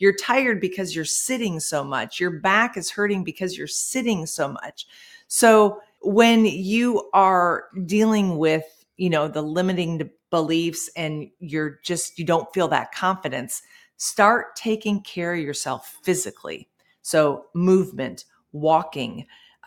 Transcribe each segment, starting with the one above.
You're tired because you're sitting so much. Your back is hurting because you're sitting so much. So when you are dealing with, the limiting beliefs and you don't feel that confidence, start taking care of yourself physically. So movement, walking,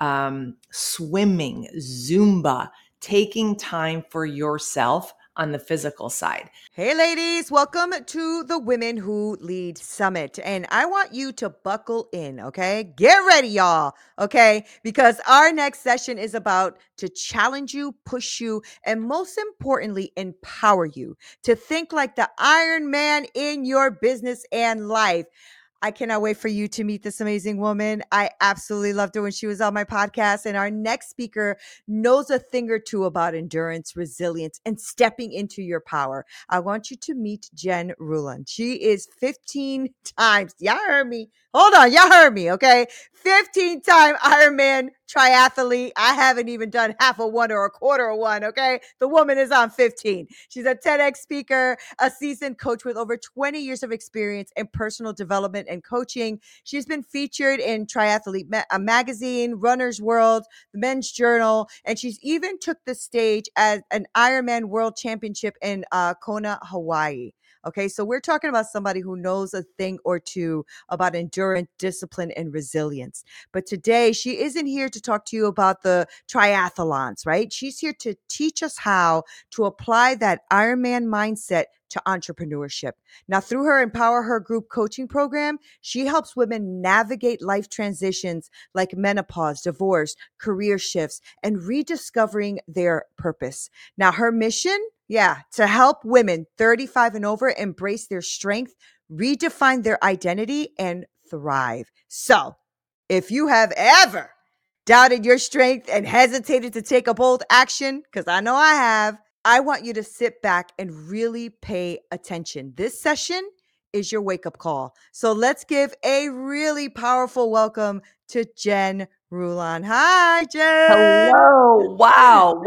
swimming, Zumba, taking time for yourself on the physical side. Hey ladies, welcome to the Women Who Lead Summit. And I want you to buckle in, okay? Get ready, y'all, okay? Because our next session is about to challenge you, push you, and most importantly, empower you to think like the Iron Man in your business and life. I cannot wait for you to meet this amazing woman. I absolutely loved her when she was on my podcast. And our next speaker knows a thing or two about endurance, resilience, and stepping into your power. I want you to meet Jen Ruland. She is 15 times. Y'all heard me. Hold on. Y'all heard me. Okay. 15-time Ironman triathlete. I haven't even done half of one or a quarter of one. Okay. The woman is on 15. She's a TEDx speaker, a seasoned coach with over 20 years of experience in personal development and coaching. She's been featured in Triathlete Magazine, Runner's World, the Men's Journal, and she's even took the stage as an Ironman World Championship in Kona, Hawaii. Okay, so we're talking about somebody who knows a thing or two about endurance, discipline, and resilience. But today, she isn't here to talk to you about the triathlons, right? She's here to teach us how to apply that Ironman mindset to entrepreneurship. Now, through her Empower Her group coaching program, she helps women navigate life transitions like menopause, divorce, career shifts, and rediscovering their purpose. Now, her mission, to help women 35 and over embrace their strength, redefine their identity, and thrive. So, if you have ever doubted your strength and hesitated to take a bold action, because I know I have, I want you to sit back and really pay attention. This session is your wake-up call. So let's give a really powerful welcome to Jen Ruland. Hi, Jen. Hello. Wow.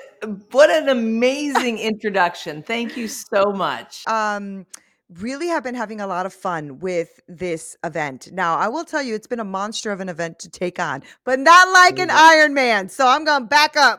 What an amazing introduction. Thank you so much. Really have been having a lot of fun with this event. Now, I will tell you, it's been a monster of an event to take on, but not like an Iron Man. So I'm going to back up.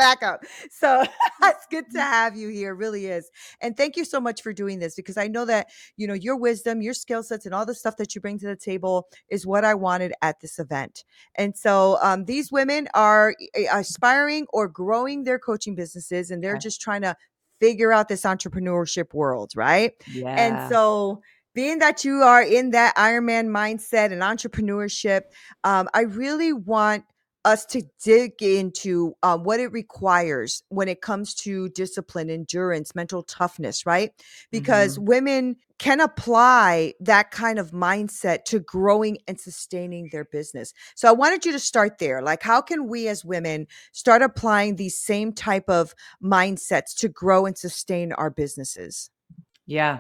So it's good to have you here. Really is. And thank you so much for doing this, because I know that, your wisdom, your skill sets, and all the stuff that you bring to the table is what I wanted at this event. And so these women are aspiring or growing their coaching businesses, and they're just trying to figure out this entrepreneurship world, right? Yeah. And so being that you are in that Ironman mindset and entrepreneurship, I really want us to dig into what it requires when it comes to discipline, endurance, mental toughness, right? Because women can apply that kind of mindset to growing and sustaining their business. So I wanted you to start there. Like, how can we as women start applying these same type of mindsets to grow and sustain our businesses? Yeah.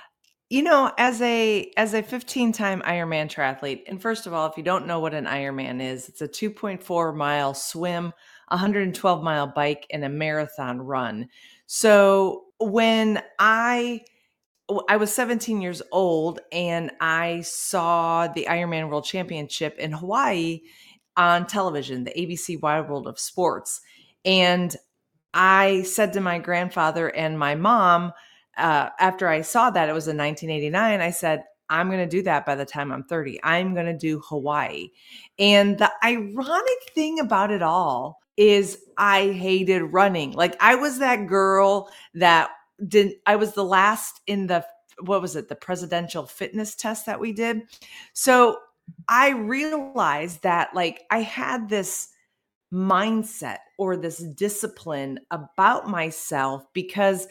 As a 15-time Ironman triathlete, and first of all, if you don't know what an Ironman is, it's a 2.4-mile swim, 112-mile bike, and a marathon run. So when I was 17 years old and I saw the Ironman World Championship in Hawaii on television, the ABC Wide World of Sports. And I said to my grandfather and my mom, after I saw that, it was in 1989, I said, I'm going to do that by the time I'm 30. I'm going to do Hawaii. And the ironic thing about it all is I hated running. Like, I was that girl that I was the last in the presidential fitness test that we did. So I realized that, like, I had this mindset or this discipline about myself because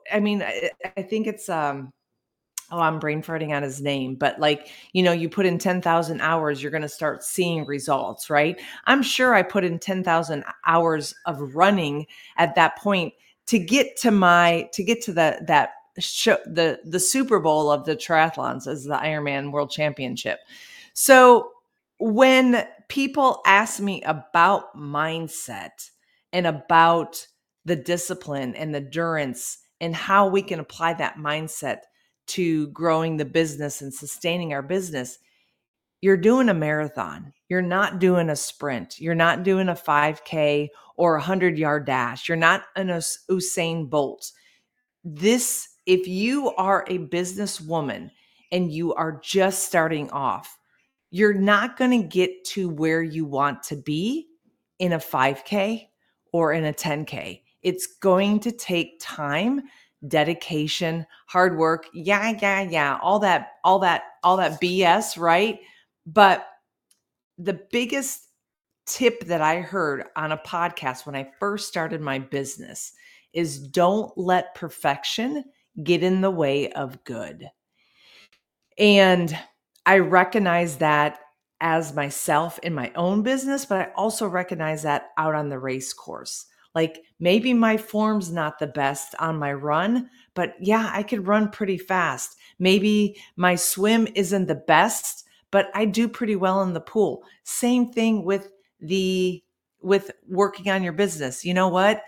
I think it's I'm brain farting on his name, but, like, you put in 10,000 hours, you're going to start seeing results, right? I'm sure I put in 10,000 hours of running at that point to get to that show, the Super Bowl of the triathlons, as the Ironman World Championship. So when people ask me about mindset and about the discipline and the endurance and how we can apply that mindset to growing the business and sustaining our business, you're doing a marathon. You're not doing a sprint. You're not doing a 5K or a 100-yard dash. You're not an Usain Bolt. If you are a businesswoman and you are just starting off, you're not going to get to where you want to be in a 5K or in a 10K. It's going to take time, dedication, hard work. Yeah. All that BS, right? But the biggest tip that I heard on a podcast when I first started my business is don't let perfection get in the way of good. And I recognize that as myself in my own business, but I also recognize that out on the race course. Like maybe my form's not the best on my run, but yeah, I could run pretty fast. Maybe my swim isn't the best, but I do pretty well in the pool. Same thing with working on your business. You know what?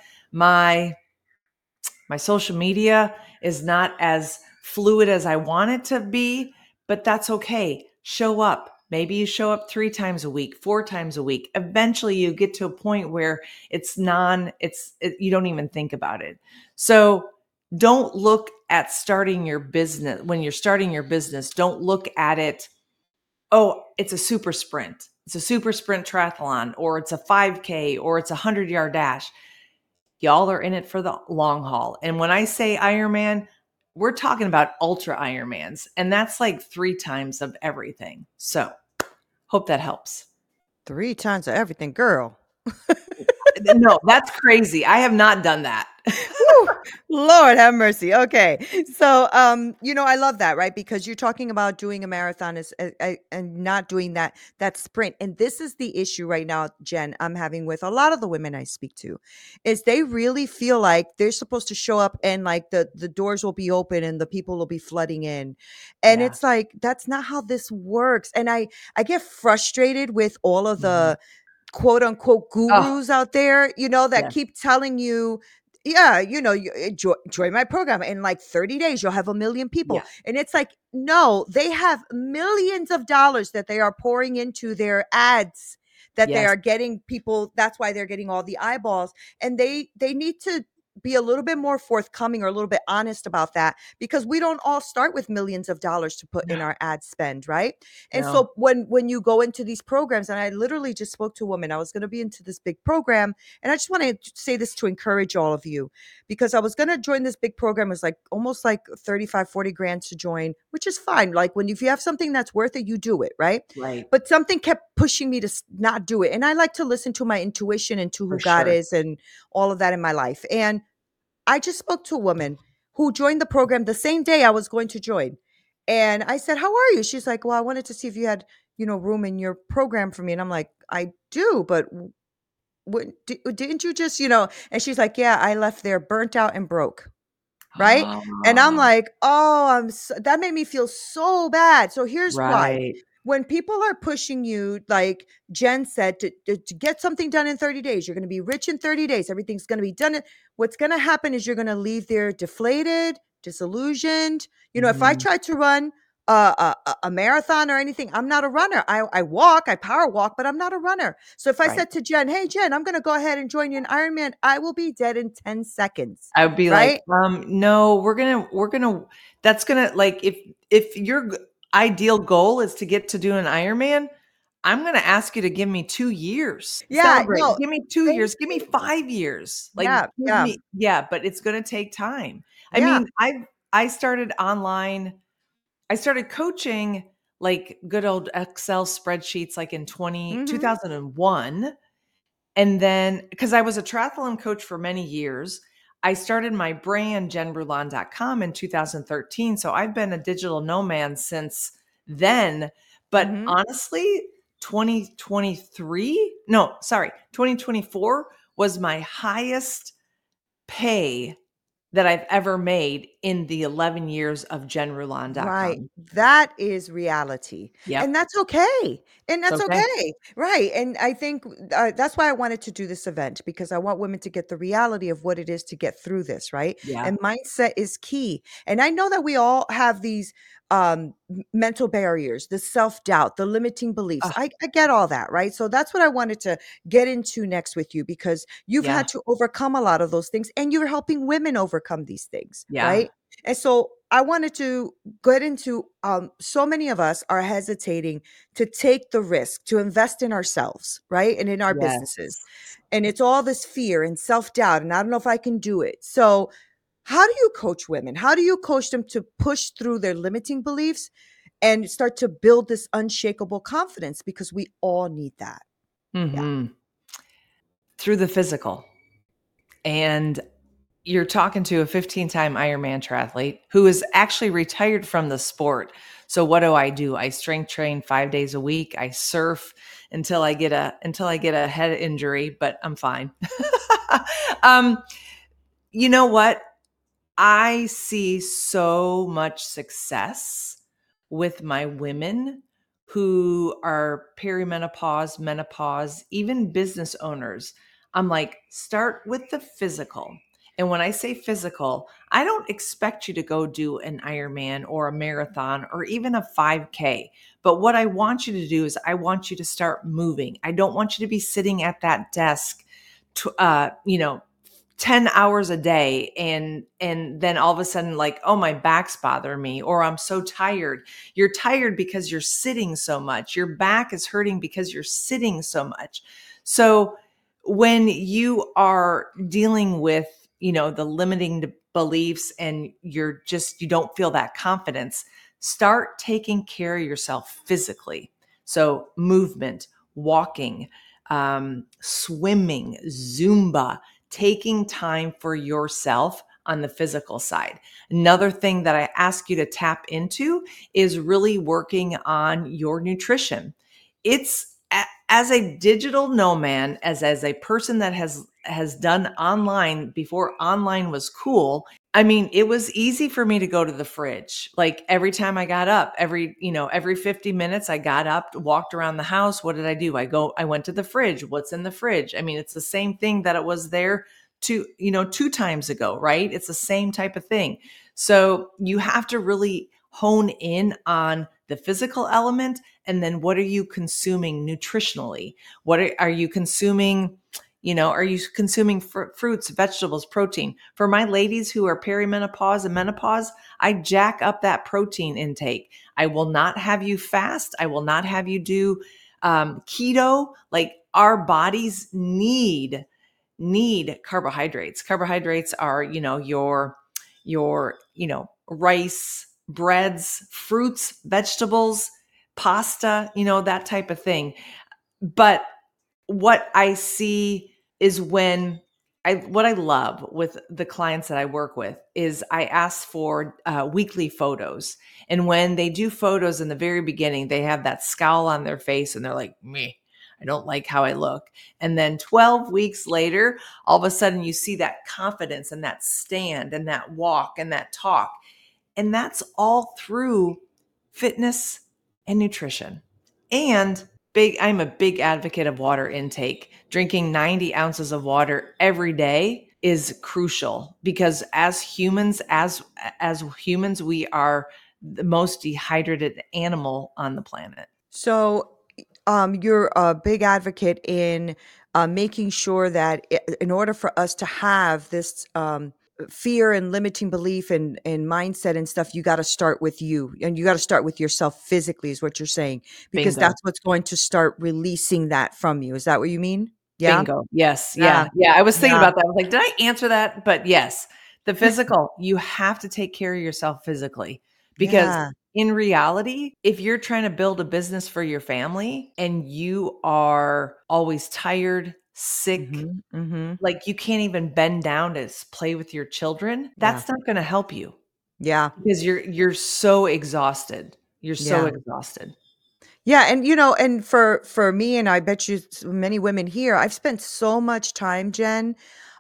My social media is not as fluid as I want it to be, but that's okay. Show up. Maybe you show up 3 times a week, 4 times a week. Eventually you get to a point where you don't even think about it. So don't look at starting your business. When you're starting your business, don't look at it, oh, it's a super sprint. It's a super sprint triathlon, or it's a 5K, or it's a 100-yard dash. Y'all are in it for the long haul. And when I say Ironman, we're talking about ultra Ironmans, and that's like 3 times of everything. So hope that helps. 3 times of everything, girl. No, that's crazy. I have not done that. Woo, Lord have mercy. Okay. So, I love that, right? Because you're talking about doing a marathon and not doing that sprint. And this is the issue right now, Jen, I'm having with a lot of the women I speak to, is they really feel like they're supposed to show up and like the doors will be open and the people will be flooding in. And Yeah. it's like, that's not how this works. And I get frustrated with all of Mhm. the quote unquote Oh, gurus out there, that yeah. keep telling you, yeah, you join my program. In like 30 days, you'll have 1 million people. Yeah. And it's like, no, they have millions of dollars that they are pouring into their ads, that they Yes. are getting people. That's why they're getting all the eyeballs. And they need to be a little bit more forthcoming or a little bit honest about that, because we don't all start with millions of dollars to put in No. our ad spend, right? And No. so when you go into these programs, and I literally just spoke to a woman, I was going to be into this big program, and I just want to say this to encourage all of you, because I was going to join this big program. It was like almost like 35, 40 grand to join, which is fine. Like if you have something that's worth it, you do it, right? Right. But something kept pushing me to not do it. And I like to listen to my intuition and to For who God sure. is and all of that in my life. And I just spoke to a woman who joined the program the same day I was going to join. And I said, "How are you?" She's like, "Well, I wanted to see if you had, room in your program for me." And I'm like, "I do, but didn't you just, And she's like, "Yeah, I left there burnt out and broke." Right? And I'm Ah, like, "Oh, that made me feel so bad." So here's why. right. When people are pushing you, like Jen said, to get something done in 30 days, you're going to be rich in 30 days. Everything's going to be done. What's going to happen is you're going to leave there deflated, disillusioned. If I Mhm. try to run a marathon or anything, I'm not a runner. I walk, I power walk, but I'm not a runner. So if I Right. said to Jen, "Hey, Jen, I'm going to go ahead and join you in Ironman," I will be dead in 10 seconds. I would be like, Right? no, that's gonna like if your ideal goal is to get to do an Ironman, I'm gonna ask you to give me 2 years. Yeah. Celebrate. No. Give me 2 Thank years. Give me you. 5 years. Like Yeah. give Yeah. me yeah, but it's gonna take time. I Yeah. mean, I started online. I started coaching like good old Excel spreadsheets like in two Mhm. thousand and one. And then, because I was a triathlon coach for many years, I started my brand, jenbrulon.com, in 2013. So I've been a digital nomad since then. But Mhm. honestly, 2024 was my highest pay that I've ever made in the 11 years of Right. jenrulon.com. That is reality. And Yep. that's okay. And It's that's okay. okay. Right. And I think that's why I wanted to do this event because I want women to get the reality of what it is to get through this. Right. Yeah. And mindset is key. And I know that we all have these mental barriers, the self doubt, the limiting beliefs. Oh, I get all that. Right. So that's what I wanted to get into next with you because you've yeah. had to overcome a lot of those things and you're helping women overcome these things. Yeah. Right. And so I wanted to get into so many of us are hesitating to take the risk to invest in ourselves, right? And in our businesses. Yes. And it's all this fear and self-doubt and I don't know if I can do it. So, how do you coach women? How do you coach them to push through their limiting beliefs and start to build this unshakable confidence because we all need that. Yeah. Mhm. Through the physical. And you're talking to a 15-time Ironman triathlete who is actually retired from the sport. So what do? I strength train 5 days a week. I surf until I get a head injury, but I'm fine. um, you know what? I see so much success with my women who are perimenopause, menopause, even business owners. I'm like, start with the physical. And when I say physical, I don't expect you to go do an Ironman or a marathon or even a 5K. But what I want you to do is I want you to start moving. I don't want you to be sitting at that desk, 10 hours a day and then all of a sudden like, oh, my back's bothering me or I'm so tired. You're tired because you're sitting so much. Your back is hurting because you're sitting so much. So when you are dealing with, the limiting beliefs and you don't feel that confidence, start taking care of yourself physically. So movement, walking, swimming, Zumba, taking time for yourself on the physical side. Another thing that I ask you to tap into is really working on your nutrition. It's as a digital nomad, as a person that has done online before online was cool. I mean, it was easy for me to go to the fridge. Like every time I got up, every 50 minutes I got up, walked around the house. What did I do? I went to the fridge. What's in the fridge? I mean, it's the same thing that it was there two times ago, right? It's the same type of thing. So you have to really hone in on the physical element and then what are you consuming nutritionally? What are you consuming? Are you consuming fruits, vegetables, protein? For my ladies who are perimenopause and menopause, I jack up that protein intake. I will not have you fast. I will not have you do keto. Like our bodies need carbohydrates. Carbohydrates are, rice, breads, fruits, vegetables, pasta, that type of thing. But what I see is what I love with the clients that I work with is I ask for weekly photos. And when they do photos in the very beginning, they have that scowl on their face and they're like, me, I don't like how I look. And then 12 weeks later, all of a sudden you see that confidence and that stand and that walk and that talk. And that's all through fitness and nutrition. And I'm a big advocate of water intake. Drinking 90 ounces of water every day is crucial because as humans, we are the most dehydrated animal on the planet. So, you're a big advocate in making sure that in order for us to have this fear and limiting belief and mindset and stuff, you got to start with you and you got to start with yourself physically, is what you're saying, because Bingo. that's what's going to start releasing that from you. Is that what you mean? Yeah. Bingo. Yes. Yeah. Yeah. Yeah. I was thinking Yeah. about that. I was like, did I answer that? But yes, the physical, you have to take care of yourself physically because Yeah. in reality, if you're trying to build a business for your family and you are always tired, sick, Mm-hmm. Mm-hmm. like you can't even bend down to play with your children, Yeah. that's not going to help you Yeah. because you're so exhausted. You're so Yeah. exhausted. Yeah, and and for me, and I bet you many women here, I've spent so much time, Jen,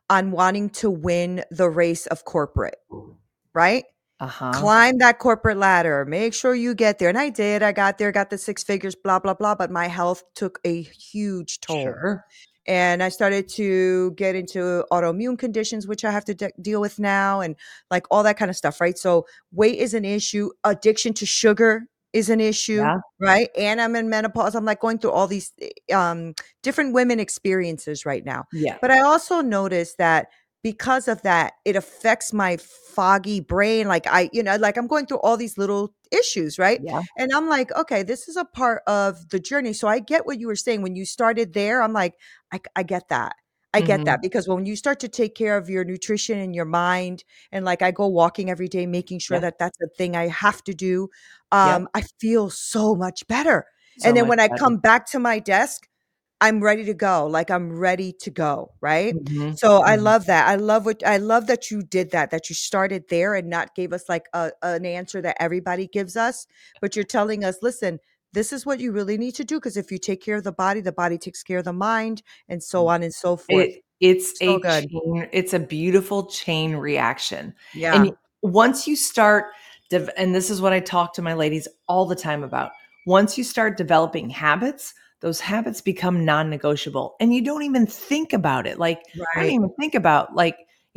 on wanting to win the race of corporate, right? Uh-huh. Climb that corporate ladder, make sure you get there. And I did. I got there, got the 6 figures, blah, blah, blah, but my health took a huge toll. Sure. And I started to get into autoimmune conditions, which I have to deal with now, and like all that kind of stuff, right? So weight is an issue. Addiction to sugar is an issue, Yeah. right? And I'm in menopause. I'm like going through all these different women experiences right now. Yeah. But I also noticed that because of that, it affects my foggy brain. Like like I'm going through all these little issues, right? Yeah. And I'm like, okay, this is a part of the journey. So I get what you were saying when you started there. I'm like, I get that. I get that Mhm. because when you start to take care of your nutrition and your mind, and like I go walking every day, making sure Yeah. that that's a thing I have to do, Yep. I feel so much better. And So then much when I better. come back to my desk, I'm ready to go. Like I'm ready to go, right? Mhm. So I Mhm. love that. I love that you did that, that you started there and not gave us like an answer that everybody gives us, but you're telling us, listen, this is what you really need to do because if you take care of the body takes care of the mind, and so on and so forth. It's So a good. chain, it's a beautiful chain reaction. And Yeah. once you start and this is what I talk to my ladies all the time about. Once you start developing habits, those habits become non-negotiable and you don't even think about it. Like I don't Right. even think about like,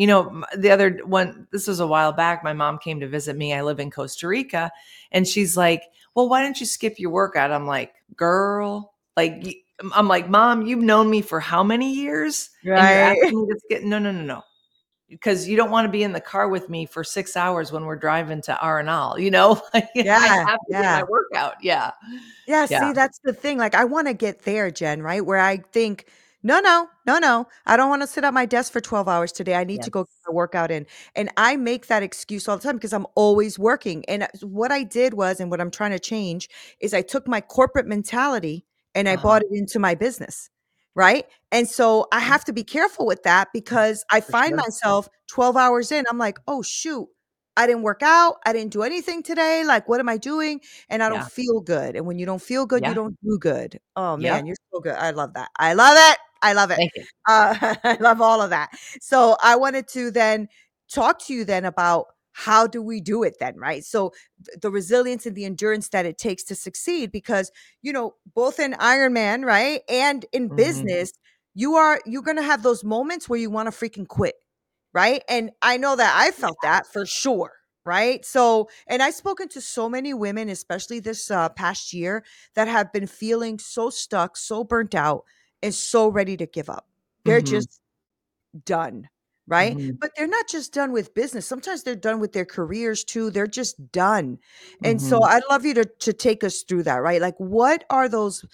the other one, this was a while back, my mom came to visit me. I live in Costa Rica and she's like, "Well, why don't you skip your workout?" I'm like, "Girl, like I'm like, Mom, you've known me for how many years? And you're Right. asking me to skip? No, no, no, no. Because you don't want to be in the car with me for 6 hours when we're driving to R&L, like I Yeah. have to get my Yeah. workout. Yeah. Yeah, Yeah. see, that's the thing, like, I wanna get there, Jen, right? Where I think, "No, no, no, no, I don't wanna sit at my desk for 12 hours today, I need to go get Yes. my workout in," and I make that excuse all the time because I'm always working, and, what I did was and what I'm trying to change is I took my corporate mentality and I Uh-huh. brought it into my business, right? And so I have to be careful with that because I For find sure. myself 12 hours in, I'm like, "Oh, shoot, I didn't work out, I didn't do anything today, like, what am I doing?" And I don't Yeah. feel good, and when you don't feel good, you Yeah. don't do good. Oh, Yep. man, you're so good. I love that. I love it. I love it. Thank you. I love all of that. So, I wanted to then talk to you then about how do we do it then, right? So, the resilience and the endurance that it takes to succeed because, both in Ironman, right, and in Mhm. business, you're gonna have those moments where you wanna freaking quit, right? And I know that I felt that for sure, right? So, and I've spoken to so many women, especially this past year, that have been feeling so stuck, so burnt out, and so ready to give up. They're Mhm. just done, right? Mhm. But they're not just done with business. Sometimes they're done with their careers too. They're just done. And so Mhm. I'd love you to take us through that, right? Like what are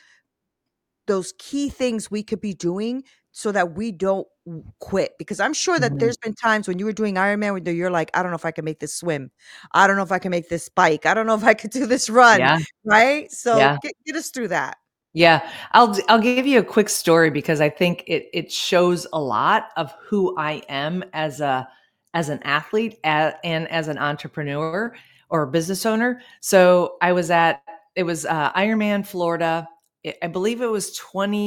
those key things we could be doing so that we don't quit? Because I'm sure that Mhm. there's been times when you were doing Ironman where you're like, I don't know if I can make this swim. I don't know if I can make this bike. I don't know if I could do this run. Yeah. Right. So Yeah. get us through that. Yeah, I'll give you a quick story because I think it shows a lot of who I am as an athlete and as an entrepreneur or business owner. So I was at it was Ironman Florida. I believe it was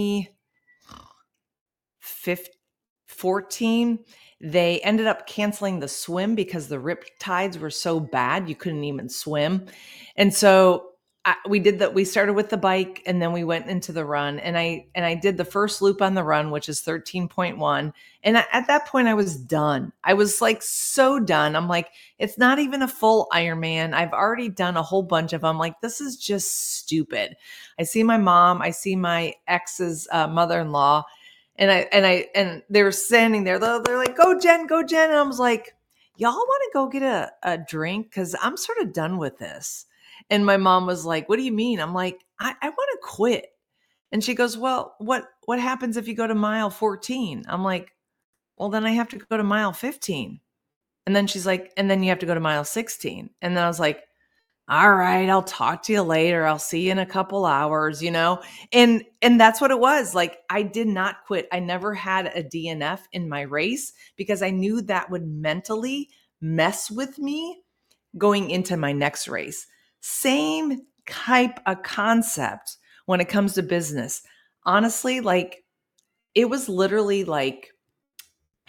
2014. They ended up canceling the swim because the rip tides were so bad you couldn't even swim. And so we did that. We started with the bike and then we went into the run. And I did the first loop on the run, which is 13.1. And at that point, I was done. I was like so done. I'm like, it's not even a full Ironman. I've already done a whole bunch of them. Like, this is just stupid. I see my mom. I see my ex's mother-in-law and they were standing there. They're like, "Go, Jen, go, Jen." And I was like, "Y'all want to go get a drink? Because I'm sort of done with this." And my mom was like, "What do you mean?" I'm like, I want to quit." And she goes, "Well, what happens if you go to mile 14?" I'm like, "Well, then I have to go to mile 15." And then she's like, "And then you have to go to mile 16." And then I was like, all right, I'll talk to you later. I'll see you in a couple hours. And that's what it was. Like I did not quit. I never had a DNF in my race because I knew that would mentally mess with me going into my next race. Same type of concept when it comes to business. Honestly, like it was literally like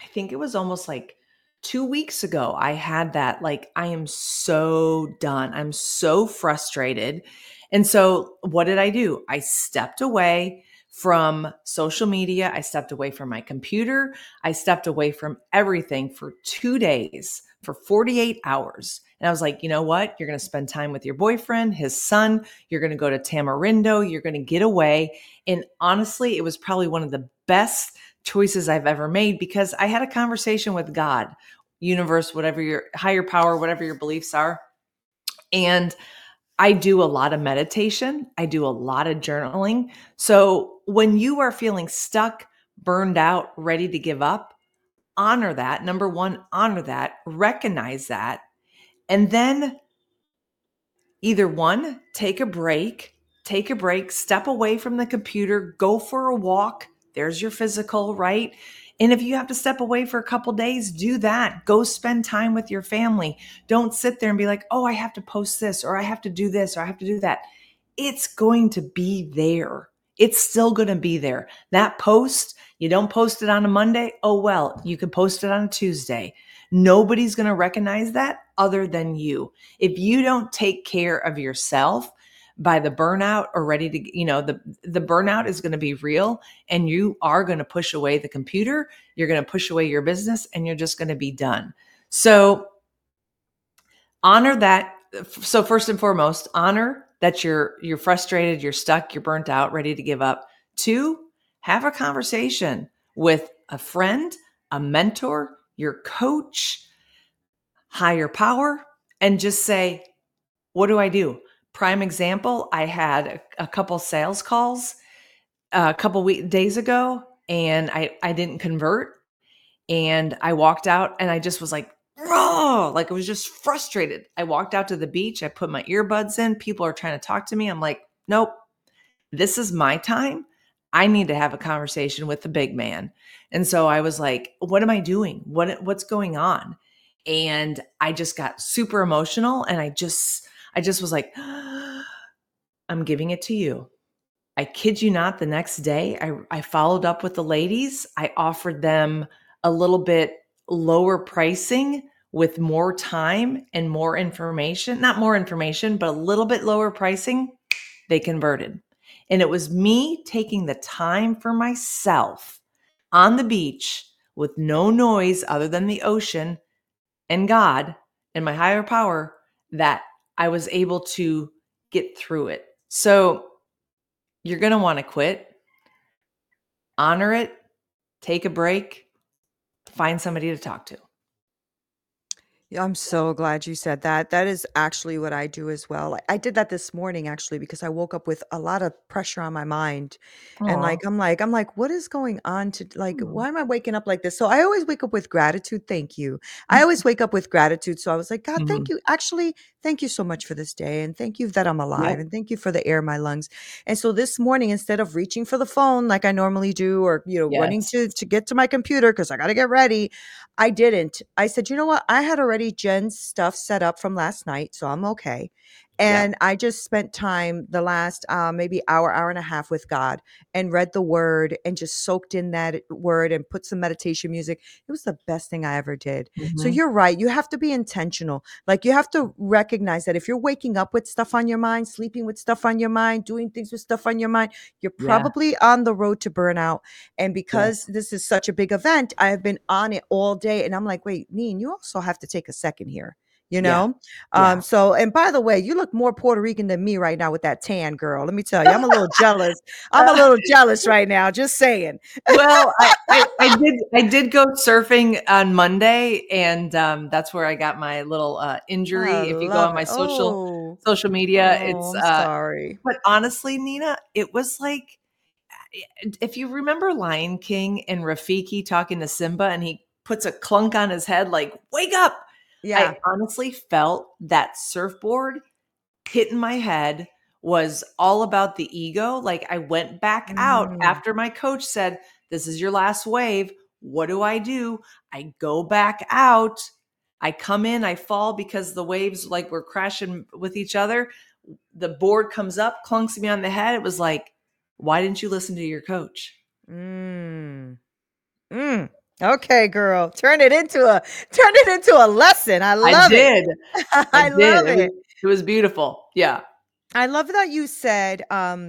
I think it was almost like 2 weeks ago, I had that. Like, I am so done. I'm so frustrated. And so, what did I do? I stepped away from social media. I stepped away from my computer. I stepped away from everything for 2 days, for 48 hours. And I was like, you know what? You're going to spend time with your boyfriend, his son. You're going to go to Tamarindo. You're going to get away. And honestly, it was probably one of the best choices I've ever made because I had a conversation with God, universe, whatever your higher power, whatever your beliefs are. And I do a lot of meditation. I do a lot of journaling. So when you are feeling stuck, burned out, ready to give up, honor that. Number one, honor that, recognize that. And then either one, take a break, step away from the computer, go for a walk. There's your physical, right? And if you have to step away for a couple days, do that. Go spend time with your family. Don't sit there and be like, oh, I have to post this, or I have to do this, or I have to do that. It's going to be there. It's still going to be there. That post, you don't post it on a Monday. Oh, well, you can post it on a Tuesday. Nobody's going to recognize that other than you. If you don't take care of yourself by the burnout or ready to, the burnout is going to be real and you are going to push away the computer. You're going to push away your business and you're just going to be done. So honor that. So first and foremost, honor that you're frustrated, you're stuck, you're burnt out, ready to give up. Two, have a conversation with a friend, a mentor, your coach, higher power, and just say, what do I do? Prime example, I had a couple sales calls a couple days ago and I didn't convert and I walked out and I just was like, raw, like I was just frustrated. I walked out to the beach. I put my earbuds in. People are trying to talk to me. I'm like, nope, this is my time. I need to have a conversation with the big man. And so I was like, what am I doing? What's going on? And I just got super emotional and I just was like, I'm giving it to you. I kid you not, the next day, I followed up with the ladies. I offered them a little bit lower pricing with more time and more information. Not more information, but a little bit lower pricing. They converted. And it was me taking the time for myself on the beach with no noise other than the ocean and God and my higher power that I was able to get through it. So you're going to want to quit, honor it, take a break, find somebody to talk to. Yeah, I'm so glad you said that. That is actually what I do as well. I did that this morning actually because I woke up with a lot of pressure on my mind. And Aw. I'm like, what is going on to like Hmm. why am I waking up like this? So I always wake up with gratitude. Thank you. I always wake up with gratitude. So I was like, God, thank Mhm. you. Actually, thank you so much for this day. And thank you that I'm alive. Yep. And thank you for the air in my lungs. And so this morning, instead of reaching for the phone like I normally do, or running Yes. to get to my computer because I gotta get ready, I didn't. I said, "You know what? I had already Jen's stuff set up from last night, so I'm okay." Yep. And I just spent time the last maybe hour and a half with God and read the word and just soaked in that word and put some meditation music. It was the best thing I ever did. So Mhm. you're right. You have to be intentional. Like you have to recognize that if you're waking up with stuff on your mind, sleeping with stuff on your mind, doing things with stuff on your mind, you're Yeah. probably on the road to burnout. And because Yes. this is such a big event, I have been on it all day. And I'm like, wait, Neen, you also have to take a second here, you Yeah. know? Yeah. So, and by the way, you look more Puerto Rican than me right now with that tan, girl. Let me tell you, I'm a little jealous. I'm a Uh, little jealous right now, just saying. well, I did go surfing on Monday, and that's where I got my little I injury. If you go love on it. my social Oh, social media, oh, it's I'm sorry. but honestly, Nina, it was like if you remember Lion King and Rafiki talking to Simba and he puts a clunk on his head like, "Wake up." I Yeah. honestly felt that surfboard hitting my head was all about the ego. Like I went back out Mm, after my coach said, "This is your last wave." What do? I go back out. I come in, I fall because the waves like were crashing with each other. The board comes up, clunks me on the head. It was like, why didn't you listen to your coach? mm, mm. Okay, girl. Turn it into a lesson. I I love it. did. I I did. love it. It was beautiful. Yeah. I love that you said,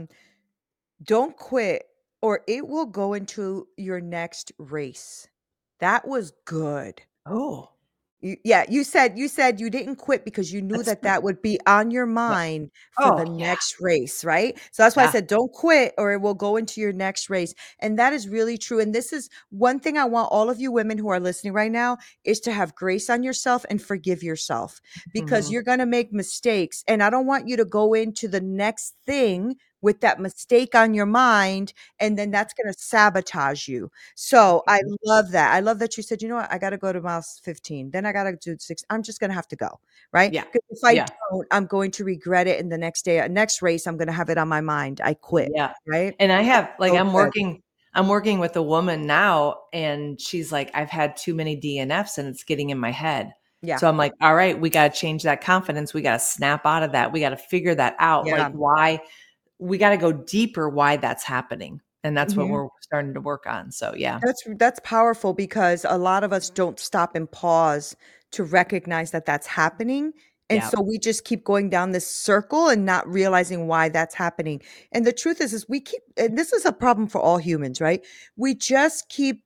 don't quit or it will go into your next race. That was good. Oh, Yeah, you said you didn't quit because you knew that's that that would be on your yeah. mind for the Oh, yeah. next race, right? So that's why I Yeah. said don't quit or it will go into your next race. And that is really true. And this is one thing I want all of you women who are listening right now is to have grace on yourself and forgive yourself because Mhm. you're going to make mistakes and I don't want you to go into the next thing with that mistake on your mind and then that's going to sabotage you. So I Mhm. love that. I love that you said, you know what, I got to go to miles 15. Then I got to do six. I'm just going to have to go. Right. Yeah. Because if I Yeah. don't, I'm going to regret it. And the next day, next race, I'm going to have it on my mind. I quit. Yeah. Right. And I have like So good. I'm working with a woman now and she's like, I've had too many DNFs and it's getting in my head. Yeah. So I'm like, all right, we got to change that confidence. We got to snap out of that. We got to figure that out. Like Yeah. why we got to go deeper why that's happening. And that's what Mhm. we're starting to work on. So yeah. That's powerful because a lot of us don't stop and pause to recognize that that's happening. And Yeah. so we just keep going down this circle and not realizing why that's happening. And the truth is we keep, and this is a problem for all humans, right? We just keep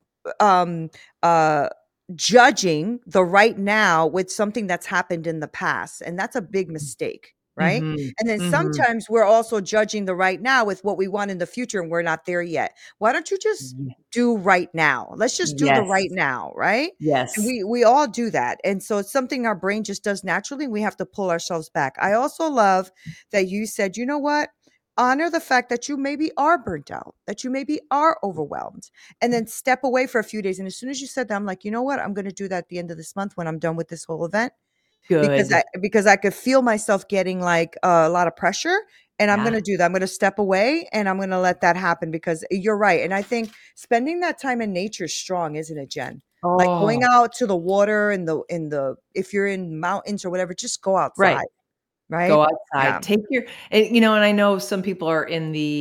um uh judging the right now with something that's happened in the past. And that's a big mistake, right? Mhm. And then Mhm. sometimes we're also judging the right now with what we want in the future and we're not there yet. Why don't you just Ye do right now. Let's just do the yes. right now, right? And Yes. we all do that. And so it's something our brain just does naturally. We have to pull ourselves back. I also love that you said, you know what? Honor the fact that you maybe are burnt out, that you maybe are overwhelmed, and then step away for a few days. And as soon as you said that, I'm like, you know what? I'm going to do that at the end of this month when I'm done with this whole event Good. because I could feel myself getting like a lot of pressure and I'm going Yeah. to do that. I'm going to step away and I'm going to let that happen because you're right. And I think spending that time in nature is strong, isn't it, Jen? Like going Oh, out to the water and the if you're in mountains or whatever, just go right. outside, right? Go Yeah. outside. Take your and I know some people are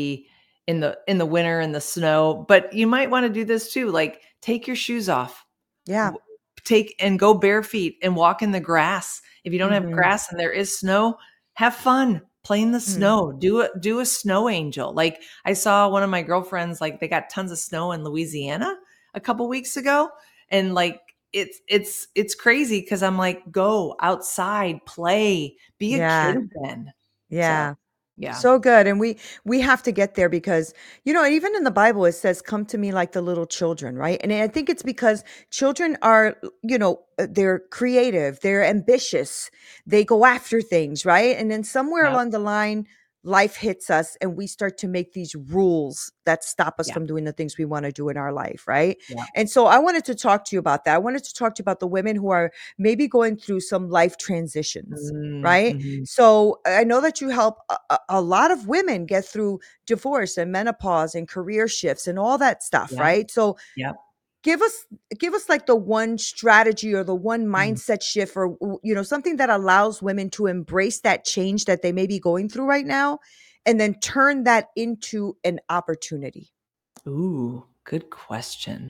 in the winter in the snow, but you might wanna do this too, like, take your shoes off. Yeah. W Take and go bare feet and walk in the grass. If you don't have Mhm. grass and there is snow, have fun. Play in the Mm. snow. Do a snow angel. Like, I saw one of my girlfriends, like, they got tons of snow in Louisiana a couple weeks ago, and, like, it's crazy because 'cause I'm like, "Go outside, play, be a kid Yeah. again." So, Yeah. yeah. So good. And we have to get there because, even in the Bible it says, come to me like the little children, right? And I think it's because children are, they're creative, they're ambitious, they go after things, right? And then somewhere Yep. along the line, life hits us and we start to make these rules that stop us Yeah. from doing the things we want to do in our life, right? Yeah. And so I wanted to talk to you about that. I wanted to talk to you about the women who are maybe going through some life transitions, Mm, right? mhm. So I know that you help a lot of women get through divorce and menopause and career shifts and all that stuff, Yep. right? So Yep. give us give us like the one strategy or the one Mm. mindset shift or something that allows women to embrace that change that they may be going through right now and then turn that into an opportunity. Ooh, good question.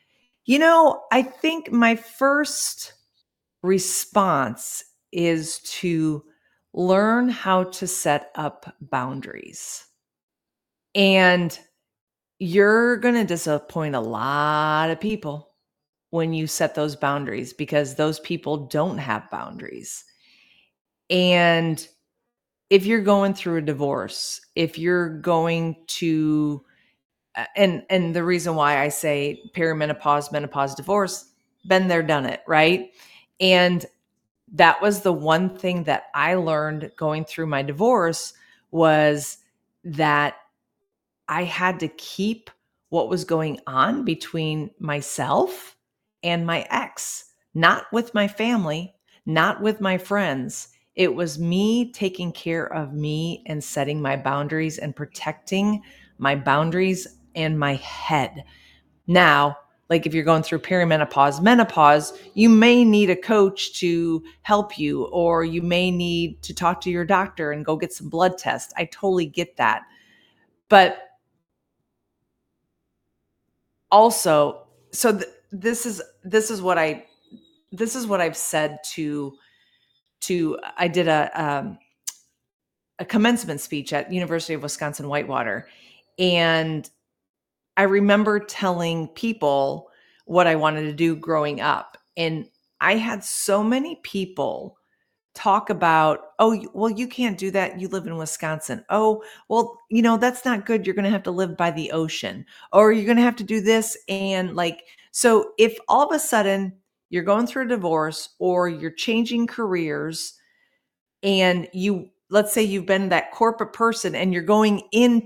I think my first response is to learn how to set up boundaries. And you're going to disappoint a lot of people when you set those boundaries because those people don't have boundaries. And if you're going through a divorce, if you're going to and the reason why I say perimenopause, menopause, divorce, been there, done it, right? And that was the one thing that I learned going through my divorce was that I had to keep what was going on between myself and my ex, not with my family, not with my friends. It was me taking care of me and setting my boundaries and protecting my boundaries and my head. Now, like if you're going through perimenopause, menopause, you may need a coach to help you, or you may need to talk to your doctor and go get some blood tests. I totally get that. But also, this is what I've said to I did a commencement speech at University of Wisconsin Whitewater, and I remember telling people what I wanted to do growing up, and I had so many people talk about, oh, well, you can't do that. You live in Wisconsin. Oh, well, that's not good. You're going to have to live by the ocean, or you're going to have to do this. And like, so if all of a sudden you're going through a divorce or you're changing careers and let's say you've been that corporate person and you're going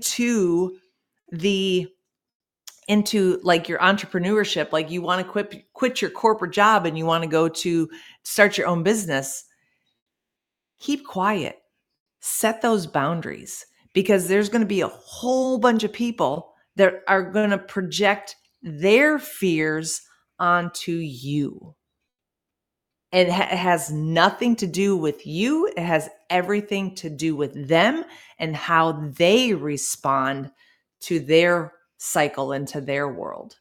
the, into like your entrepreneurship, like you want to quit your corporate job and you want to go to start your own business, keep quiet. Set those boundaries, because there's going to be a whole bunch of people that are going to project their fears onto you. And it has nothing to do with you. It has everything to do with them and how they respond to their cycle and to their world.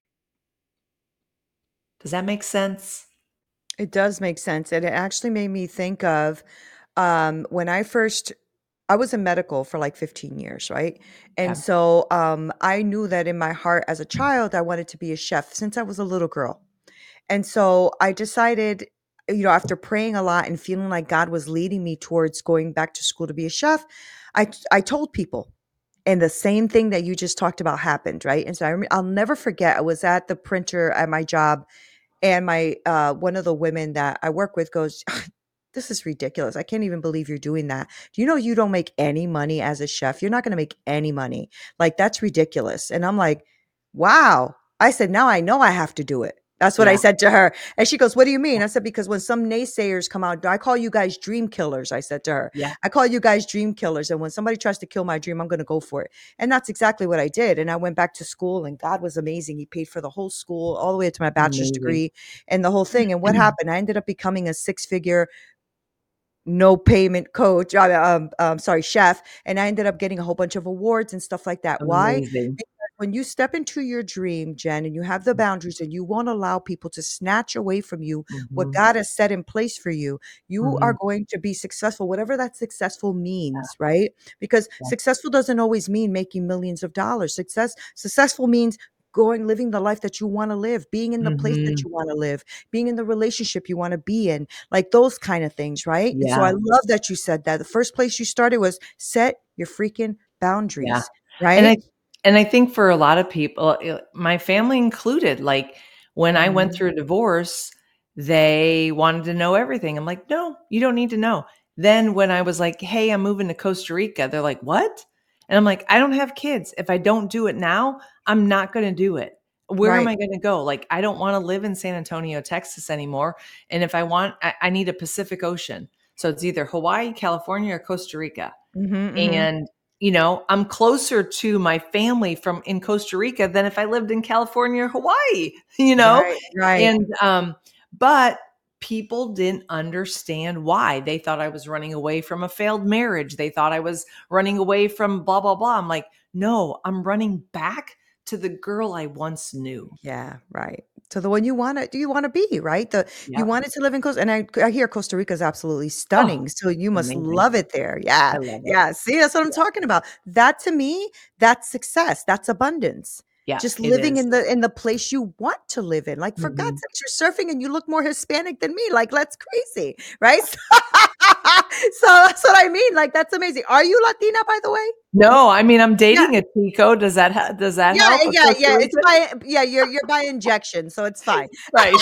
Does that make sense? It does make sense. And it actually made me think of when I was in medical for like 15 years, right? And Okay. so I knew that in my heart as a child, I wanted to be a chef since I was a little girl. And so I decided, after praying a lot and feeling like God was leading me towards going back to school to be a chef, I told people. And the same thing that you just talked about happened, right? And so I'll never forget. I was at the printer at my job, and my one of the women that I work with goes, "This is ridiculous. I can't even believe you're doing that. Do you know you don't make any money as a chef? You're not going to make any money. Like, that's ridiculous." And I'm like, "Wow." I said, "Now I know I have to do it." That's what I Yeah. said to her. And she goes, "What do you mean?" I said, "Because when some naysayers come out, I call you guys dream killers." I said to her, Yeah. "I call you guys dream killers. And when somebody tries to kill my dream, I'm going to go for it." And that's exactly what I did. And I went back to school, and God was amazing. He paid for the whole school all the way to my bachelor's Amazing. degree and the whole thing. And what happened? I ended up becoming a six-figure no payment coach, sorry, chef. And I ended up getting a whole bunch of awards and stuff like that. Why? Amazing. Because when you step into your dream, Jen, and you have the boundaries and you won't allow people to snatch away from you what Mhm. God has set in place for you, you are Mhm. going to be successful, whatever that successful means, right? Because Yeah. successful doesn't always mean making millions of dollars. Successful means living the life that you want to live, being in the place that Mhm. you want to live, being in the relationship you want to be in, like those kind of things, right? And so I Yeah. love that you said that. The first place you started was set your freaking Yeah. boundaries, And right? I think for a lot of people, my family included, like when I went Mhm. through a divorce, they wanted to know everything. I'm like, no, you don't need to know. Then when I was like, hey, I'm moving to Costa Rica, they're like, what? And I'm like, I don't have kids. If I don't do it now, I'm not going to do it. Where am Right. I going to go? Like, I don't want to live in San Antonio, Texas anymore. And if I want, I need a Pacific Ocean. So it's either Hawaii, California, or Costa Rica. Mhm, mhm. And, I'm closer to my family from in Costa Rica than if I lived in California or Hawaii, Right, right. and, but people didn't understand why. They thought I was running away from a failed marriage. They thought I was running away from blah, blah, blah. I'm like, no, I'm running back to the girl I once knew. Yeah, right. So the one you wanna be, right? You Yep. wanted to live in Costa, and I hear Costa Rica is absolutely Oh, stunning, so you must amazing. love it there. Yeah, I love it. yeah. See, that's what I'm Yeah. talking about. That to me, that's success, that's abundance. Yeah, Just it living is. in the place you want to live in. Like, for God's Mhm. sakes, you're surfing and you look more Hispanic than me, like, that's crazy, right? So that's what I mean, like, that's amazing. Are you Latina, by the way? No, I mean, I'm Yeah. dating a Tico. Does that Yeah, help? A yeah, Costa yeah, it's Rican? by yeah, you're by injection, so it's fine. Right.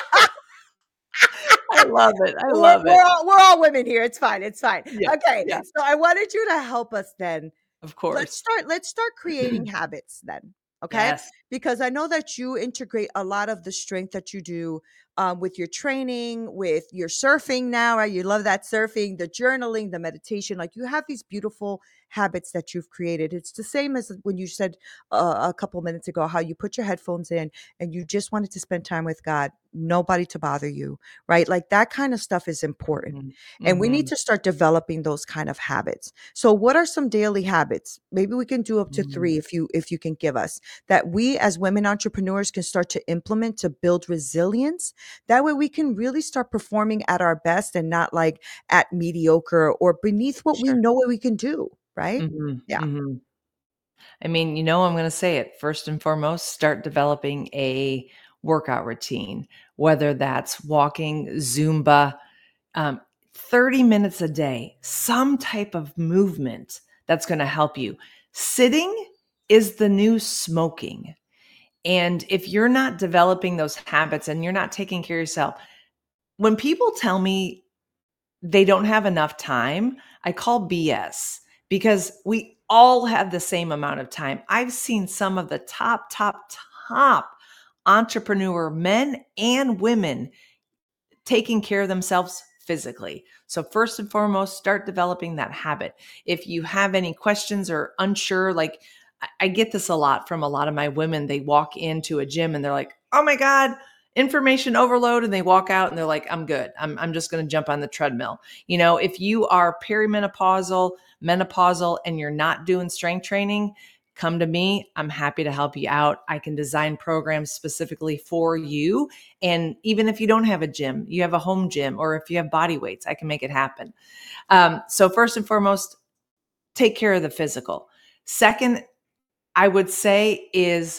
I love it. I We're love it. we're all women here. It's fine. It's fine. Yeah, Okay. yeah, So I wanted you to help us then. of Let's course. start creating habits then. Okay? Yes. Because I know that you integrate a lot of the strength that you do with your training, with your surfing now, right? You love that surfing, the journaling, the meditation. Like, you have these beautiful habits that you've created. It's the same as when you said a couple minutes ago how you put your headphones in and you just wanted to spend time with God, nobody to bother you, right? Like, that kind of stuff is important. Mhm. And we need Mhm. to start developing those kind of habits. So what are some daily habits? Maybe we can do up to Mhm. 3 if you can give us, that we as women entrepreneurs can start to implement to build resilience. That way we can really start performing at our best and not like at mediocre or beneath what we Sure. know what we can do, right? Mhm. Yeah. Mhm. I mean, I'm going to say it. First and foremost, start developing a workout routine, whether that's walking, Zumba, um, 30 minutes a day, some type of movement that's going to help you. Sitting is the new smoking. And if you're not developing those habits and you're not taking care of yourself, when people tell me they don't have enough time, I call BS, because we all have the same amount of time. I've seen some of the top entrepreneur men and women taking care of themselves physically. So first and foremost, start developing that habit. If you have any questions or unsure, like I get this a lot from a lot of my women. They walk into a gym and they're like, "Oh my God, information overload." And they walk out and they're like, "I'm good. I'm just going to jump on the treadmill." If you are perimenopausal, menopausal, and you're not doing strength training, come to me. I'm happy to help you out. I can design programs specifically for you. And even if you don't have a gym, you have a home gym, or if you have body weights, I can make it happen. So first and foremost, take care of the physical. Second, I would say is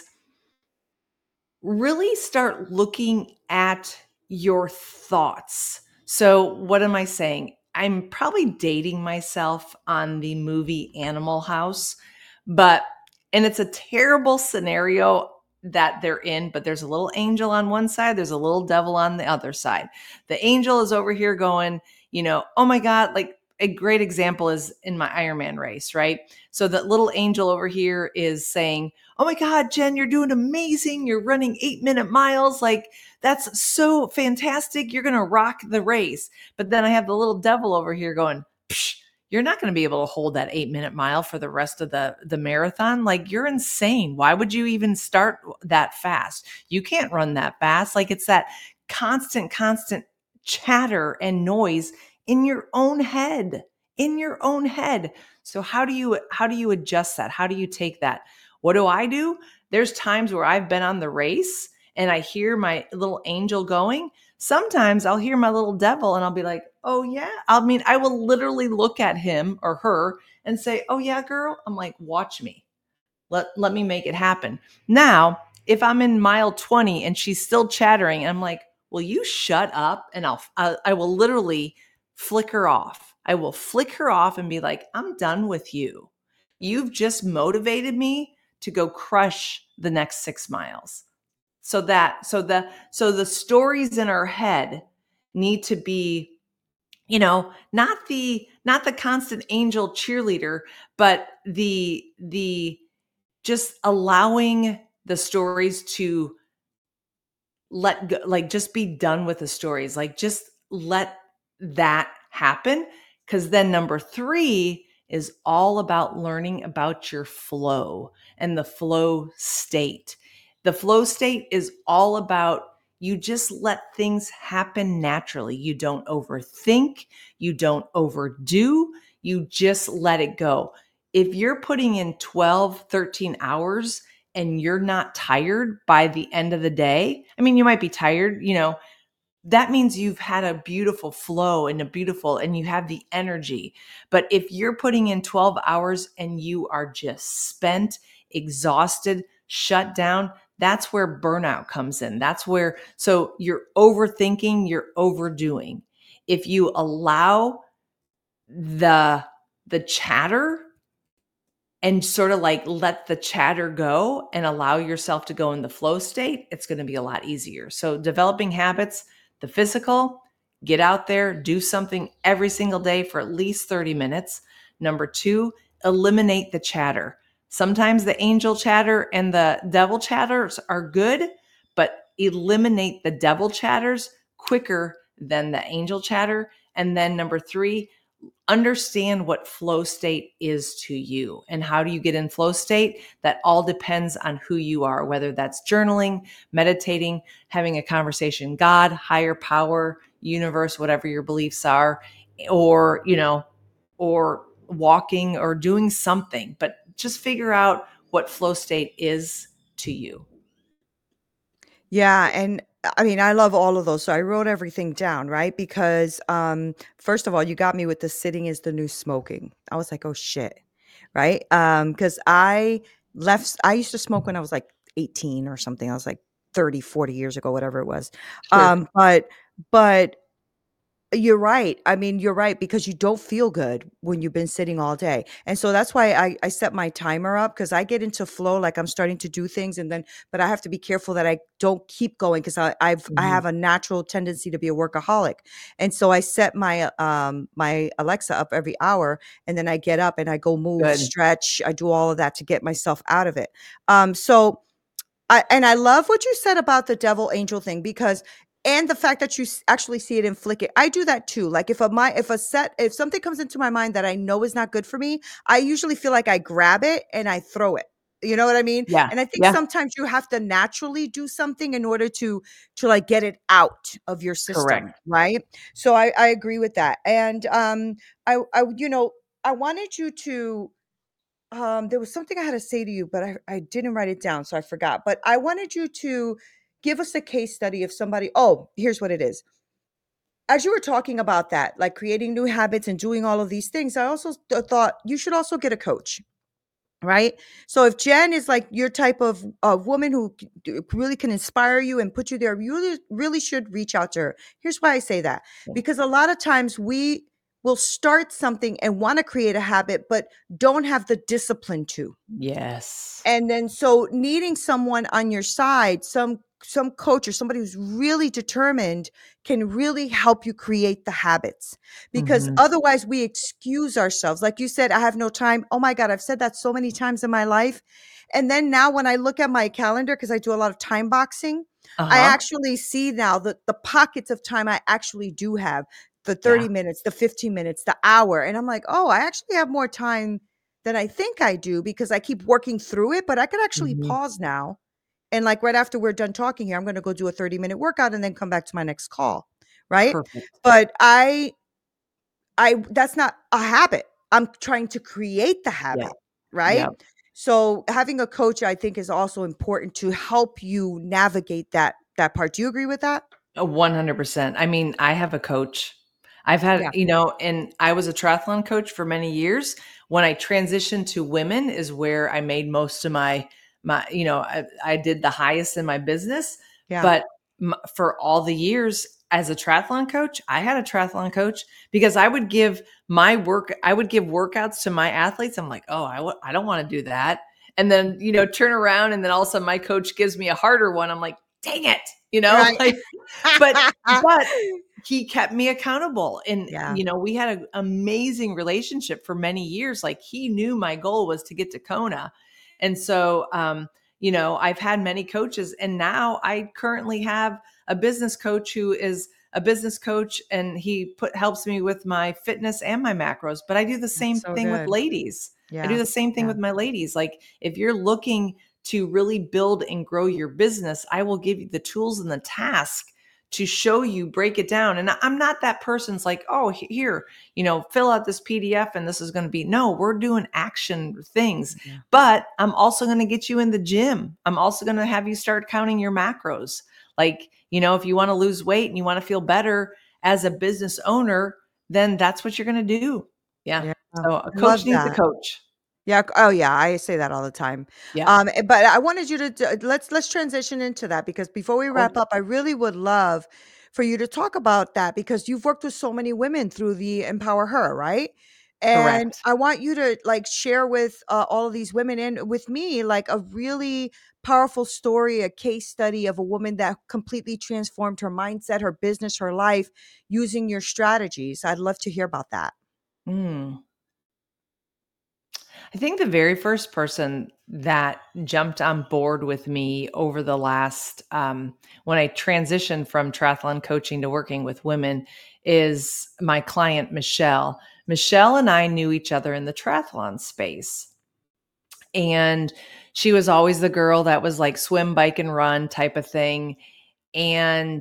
really start looking at your thoughts. So, what am I saying? I'm probably dating myself on the movie Animal House, but, and it's a terrible scenario that they're in, but there's a little angel on one side, there's a little devil on the other side. The angel is over here going, oh my God, like a great example is in my Ironman race, right? So, the little angel over here is saying, "Oh my God, Jen, you're doing amazing. You're running 8-minute miles. Like, that's so fantastic. You're going to rock the race." But then I have the little devil over here going, "Psh, you're not going to be able to hold that 8-minute mile for the rest of the marathon. Like, you're insane. Why would you even start that fast? You can't run that fast." Like, it's that constant chatter and noise in your own head, in your own head. So how do you adjust that? How do you take that? What do I do? There's times where I've been on the race and I hear my little angel going. Sometimes I'll hear my little devil and I'll be like, "Oh, yeah." I will literally look at him or her and say, "Oh, yeah, girl." I'm like, "Watch me. Let me make it happen." Now, if I'm in mile 20 and she's still chattering, and I'm like, "Will you shut up?" And I will literally flick her off. I will flick her off and be like, "I'm done with you. You've just motivated me to go crush the next 6 miles." So the stories in our head need to be, not the constant angel cheerleader, but the just allowing the stories to let go, like just be done with the stories, like just let that happen. Because then number 3 is all about learning about your flow and the flow state. The flow state is all about you just let things happen naturally. You don't overthink, you don't overdo, you just let it go. If you're putting in 12, 13 hours and you're not tired by the end of the day, I mean, you might be tired, that means you've had a beautiful flow and you have the energy. But if you're putting in 12 hours and you are just spent, exhausted, shut down, that's where burnout comes in. So you're overthinking, you're overdoing. If you allow the chatter and sort of like let the chatter go and allow yourself to go in the flow state, it's going to be a lot easier. So, developing habits, the physical, get out there, do something every single day for at least 30 minutes. Number 2, eliminate the chatter. Sometimes the angel chatter and the devil chatters are good, but eliminate the devil chatters quicker than the angel chatter. And then number three, understand what flow state is to you. And how do you get in flow state? That all depends on who you are, whether that's journaling, meditating, having a conversation, God, higher power, universe, whatever your beliefs are, or, or walking or doing something. But just figure out what flow state is to you. Yeah, and I mean, I love all of those. So I wrote everything down, right? Because first of all, you got me with the sitting is the new smoking. I was like, oh shit, right? Because I used to smoke when I was like 18 or something. I was like 30, 40 years ago, whatever it was. Sure. But you're right. I mean, you're right because you don't feel good when you've been sitting all day. And so that's why I set my timer up because I get into flow, like I'm starting to do things and then, but I have to be careful that I don't keep going because I Mhm. have a natural tendency to be a workaholic. And so I set my Alexa up every hour and then I get up and I go move, Good. stretch. I do all of that to get myself out of it. So I love what you said about the devil angel thing because and the fact that you actually see it and flick it. I do that too. Like if something comes into my mind that I know is not good for me, I usually feel like I grab it and I throw it. You know what I mean? Yeah. And I think Yeah. sometimes you have to naturally do something in order to like get it out of your system, Correct. right? So I agree with that. And I I wanted you to there was something I had to say to you, but I didn't write it down, so I forgot. But I wanted you to give us a case study of somebody. Oh, here's what it is. As you were talking about that, like creating new habits and doing all of these things, I also thought you should also get a coach, right? So if Jen is like your type of woman who really can inspire you and put you there, you really should reach out to her. Here's why I say that. Because a lot of times we will start something and want to create a habit, but don't have the discipline to. Yes. And then so needing someone on your side, some coach or somebody who's really determined can really help you create the habits. Because Mhm. otherwise we excuse ourselves. Like you said, I have no time. Oh my God, I've said that so many times in my life. And then now when I look at my calendar, because I do a lot of time boxing, I Uh-huh. actually see now the pockets of time I actually do have, the Yeah. 30 minutes, the 15 minutes, the hour. And I'm like, oh, I actually have more time than I think I do because I keep working through it, but I could actually Mhm. pause now. And like right after we're done talking here, I'm going to go do a 30-minute workout and then come back to my next call. Right. Perfect. But that's not a habit. I'm trying to create the Yeah. habit. Right. Yeah. So having a coach, I think, is also important to help you navigate that part. Do you agree with that? 100%. I mean, I have a coach. I've had, Yeah. and I was a triathlon coach for many years. When I transitioned to women is where I made most of I did the highest in my business. Yeah. But for all the years as a triathlon coach, I had a triathlon coach because I would give workouts to my athletes. I'm like, oh, I don't want to do that. And then, turn around and then all of a sudden my coach gives me a harder one. I'm like, dang it, Right. like, but he kept me accountable. And, Yeah. we had an amazing relationship for many years. Like he knew my goal was to get to Kona. And so, I've had many coaches and now I currently have a business coach who is a business coach and he helps me with my fitness and my macros, but I do the That's same so thing with good. ladies. I do Yeah. the same thing Yeah. with my ladies. Like if you're looking to really build and grow your business, I will give you the tools and the task to show you, break it down. And I'm not that person's like, oh, here, fill out this PDF and this is going to be, no, we're doing action things. Yeah. But I'm also going to get you in the gym. I'm also going to have you start counting your macros. Like, if you want to lose weight and you want to feel better as a business owner, then that's what you're going to do. Yeah. Yeah. So a I coach love needs a that. coach. Yeah. Oh, yeah. I say that all the time. Yeah. But I wanted you to let's transition into that because before we wrap Okay. up, I really would love for you to talk about that because you've worked with so many women through the Empower Her, right? And Correct. I want you to like share with all of these women and with me like a really powerful story, a case study of a woman that completely transformed her mindset, her business, her life using your strategies. I'd love to hear about that. Mm. I think the very first person that jumped on board with me over the last, when I transitioned from triathlon coaching to working with women, is my client, Michelle. Michelle and I knew each other in the triathlon space. And she was always the girl that was like swim, bike, and run type of thing. And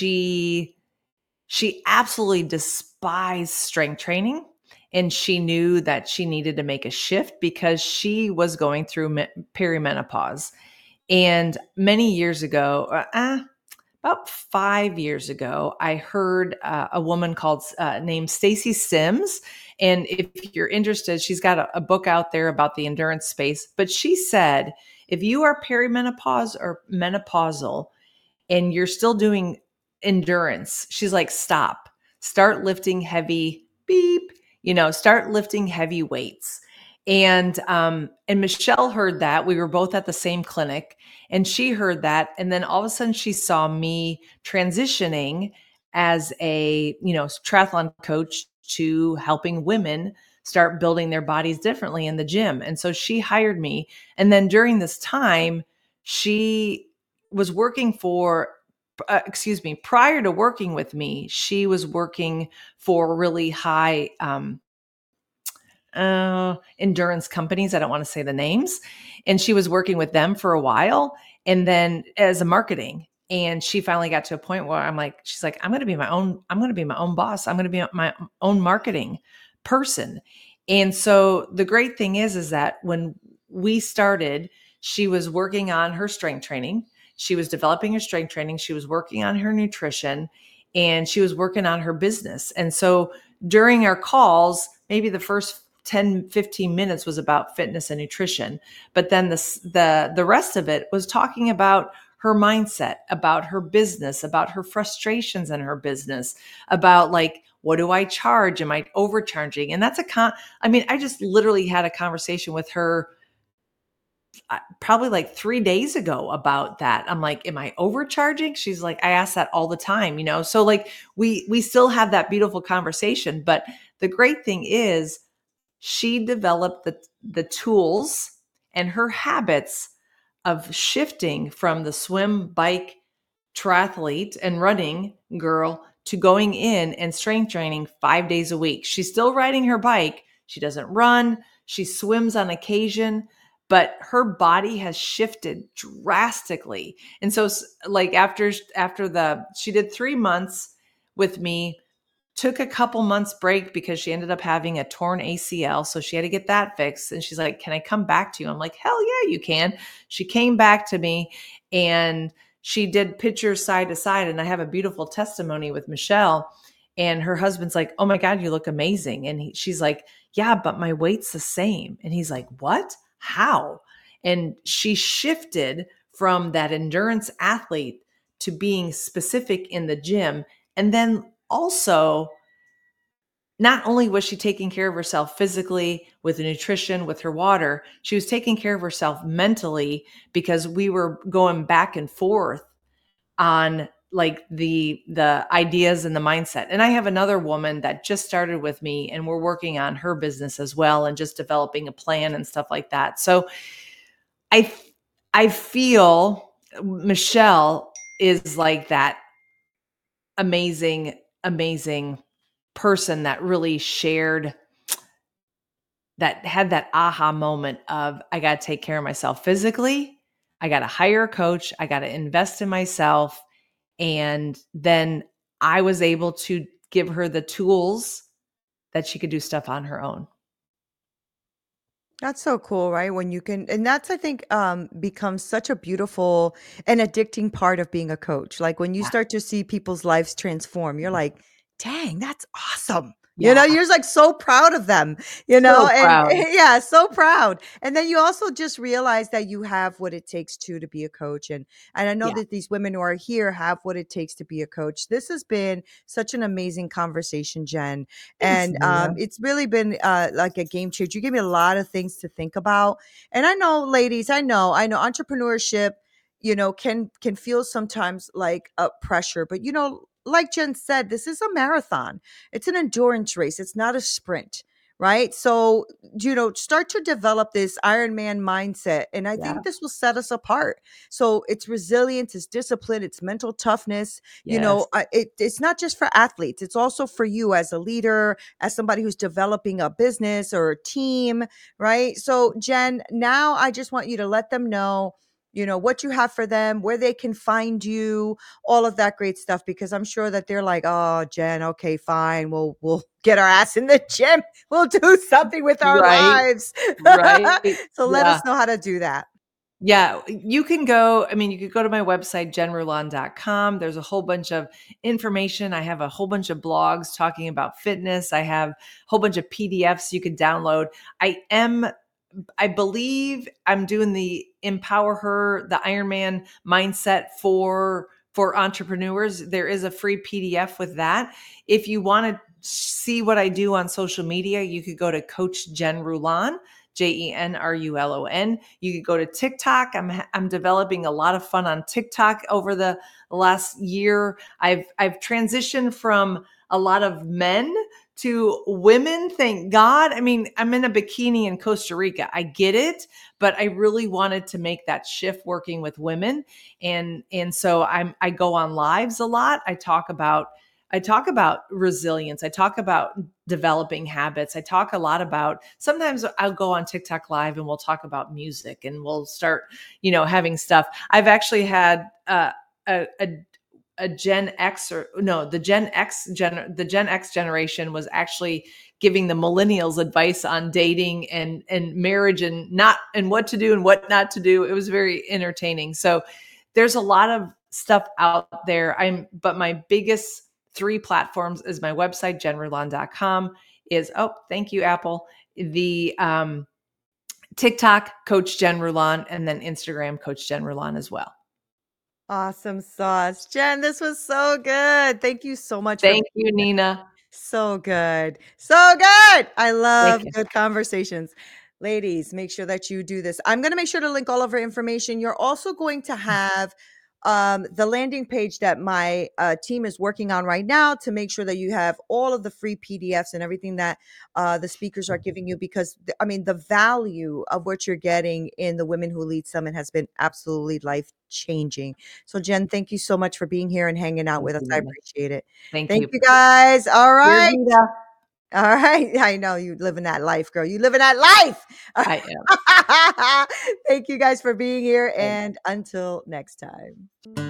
she absolutely despised strength training, and she knew that she needed to make a shift because she was going through perimenopause. And many years ago, about 5 years ago, I heard a woman called named Stacy Sims. And if you're interested, she's got a book out there about the endurance space. But she said, if you are perimenopause or menopausal, and you're still doing endurance, she's like, start lifting heavy, beep, start lifting heavy weights. And Michelle heard that. We were both at the same clinic, and she heard that. And then all of a sudden she saw me transitioning as a, triathlon coach to helping women start building their bodies differently in the gym. And so she hired me. And then during this time, she was working for prior to working with me, she was working for really high endurance companies. I don't want to say the names. And she was working with them for a while, and then as a marketing. And she finally got to a point where she's like, I'm going to be my own boss. I'm going to be my own marketing person. And so the great thing is that when we started, she was working on her strength training. She was developing her strength training. She was working on her nutrition, and she was working on her business. And so during our calls, maybe the first 10, 15 minutes was about fitness and nutrition. But then the rest of it was talking about her mindset, about her business, about her frustrations in her business, about like, what do I charge? Am I overcharging? And that's I just literally had a conversation with her probably like 3 days ago about that. I'm like, am I overcharging? She's like, I ask that all the time, So like we still have that beautiful conversation. But the great thing is she developed the tools and her habits of shifting from the swim, bike, triathlete and running girl to going in and strength training 5 days a week. She's still riding her bike. She doesn't run. She swims on occasion, but her body has shifted drastically. And so like after she did 3 months with me, took a couple months break because she ended up having a torn ACL. So she had to get that fixed. And she's like, can I come back to you? I'm like, hell yeah, you can. She came back to me, and she did pictures side to side. And I have a beautiful testimony with Michelle. And her husband's like, oh my God, you look amazing. And she's like, yeah, but my weight's the same. And he's like, what? How? And she shifted from that endurance athlete to being specific in the gym. And then also, not only was she taking care of herself physically with the nutrition, with her water, she was taking care of herself mentally, because we were going back and forth on like the ideas and the mindset. And I have another woman that just started with me, and we're working on her business as well and just developing a plan and stuff like that. So I I feel Michelle is like that amazing person that really shared, that had that aha moment of, I got to take care of myself physically. I got to hire a coach. I got to invest in myself. And then I was able to give her the tools that she could do stuff on her own. That's so cool, right? When you can, and that's, I think, becomes such a beautiful and addicting part of being a coach. Like when you Yeah. start to see people's lives transform, you're like, dang, that's awesome. Yeah. You're just like so proud of them, So and proud. yeah, so proud. And then you also just realize that you have what it takes to be a coach. And I know Yeah. that these women who are here have what it takes to be a coach. This has been such an amazing conversation, Jen. Thanks, And Leah. it's really been like a game changer. You gave me a lot of things to think about. And I know, ladies, I know entrepreneurship, can feel sometimes like a pressure, but like Jen said, this is a marathon. It's an endurance race. It's not a sprint. right? So, start to develop this Iron Man mindset. And I Yeah. think this will set us apart. So, it's resilience, it's discipline, it's mental toughness. Yes. It's not just for athletes, it's also for you as a leader, as somebody who's developing a business or a team, right? So, Jen, now I just want you to let them know. What you have for them, where they can find you, all of that great stuff, because I'm sure that they're like, "Oh, Jen, okay, fine. We'll get our ass in the gym. We'll do something with our Right. lives." Right. So let Yeah. us know how to do that. Yeah, you can go I mean, you could go to my website, jenrulon.com. There's a whole bunch of information. I have a whole bunch of blogs talking about fitness. I have a whole bunch of PDFs you can download. I believe I'm doing the Empower Her, the Ironman mindset for entrepreneurs. There is a free PDF with that. If you want to see what I do on social media, you could go to Coach Jen Rulon, JenRulon. You could go to TikTok. I'm developing a lot of fun on TikTok over the last year. I've transitioned from a lot of men to women. Thank God. I mean, I'm in a bikini in Costa Rica. I get it, but I really wanted to make that shift working with women. And so I go on lives a lot. I talk about resilience. I talk about developing habits. I talk a lot about, sometimes I'll go on TikTok live and we'll talk about music and we'll start, having stuff. I've actually had a Gen X, or no, the Gen X generation was actually giving the millennials advice on dating and marriage and what to do and what not to do. It was very entertaining. So there's a lot of stuff out there. But my biggest three platforms is my website, jenrulon.com, is, oh, thank you, Apple. The TikTok, Coach Jen Rulon, and then Instagram, Coach Jen Rulon as well. Awesome sauce. Jen, this was so good. Thank you so much for Thank you, Nina. so good. So good. I Thank love you. good conversations. Ladies, make sure that you do this. I'm going to make sure to link all of our information. You're also going to have the landing page that my team is working on right now to make sure that you have all of the free PDFs and everything that the speakers are giving you, because I mean, the value of what you're getting in the Women Who Lead Summit has been absolutely life changing. So, Jen, thank you so much for being here and hanging out Thank with us. you, I Nina. appreciate it. Thank Thank you. you, guys. All Dear right. Vita. All right. I know you living that life, girl. You living that life. I am. Thank you guys for being here. Thanks. And until next time.